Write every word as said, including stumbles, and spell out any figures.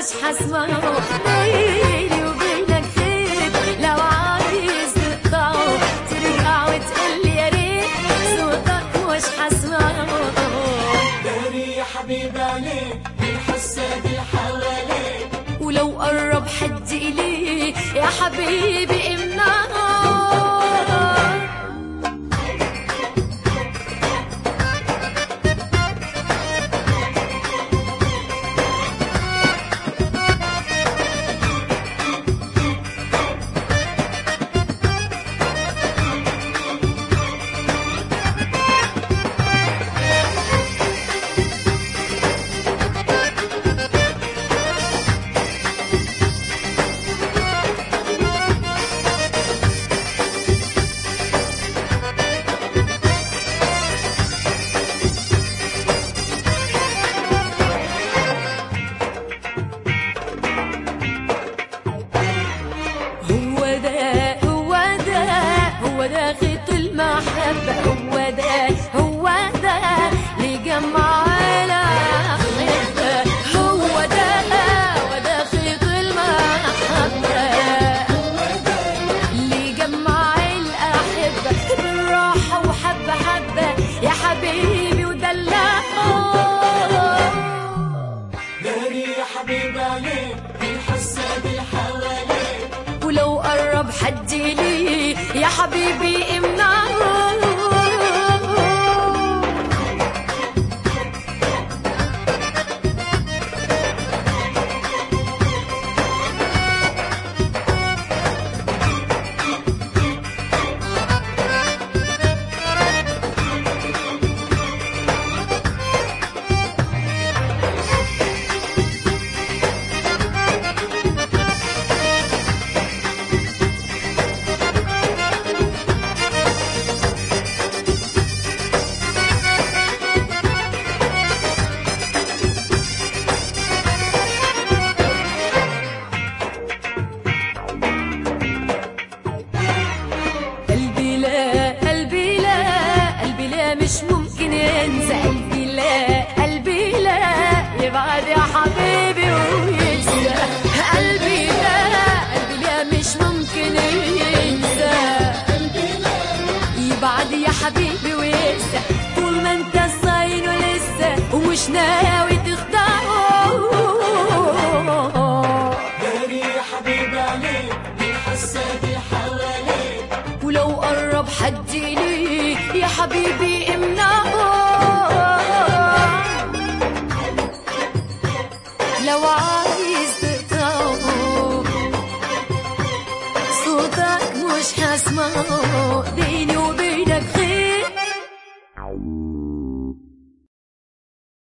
حسمعه بيني وبينك خير. لو عايز تقطعه ترجع وتقلي يا ريت صوتك مش حسمعه. داري يا حبيبي عليك الحساد اللي حواليك، ولو قرب حد إليه يا حبيبي امنعه. هو ده خيط المحبة، هو ده هو ده اللي جمع الأحبة. هو ده هو ده خيط المحبة اللي جمع الأحبة بالراحة وحبة حبة يا حبيبي ودلعه. داري يا حبيبي عليك الحساد اللي حواليك، ولو قرب حد لي يا حبيبي امنعه. مش ممكن ينسى قلبي، لا قلبي لا يبعد يا حبيبي وينسى قلبي، لا قلبي لا مش ممكن ينسى يبعد يا حبيبي وينسى طول ما انت صاينه لسه ومش ناوي تخدعه. داري يا حبيبي عليك الحساد اللي حواليك، ولو قرب حد لي يا حبيبي امنعه. لو عايز تقطعه صوتك مش هسمعه، بيني وبينك خير.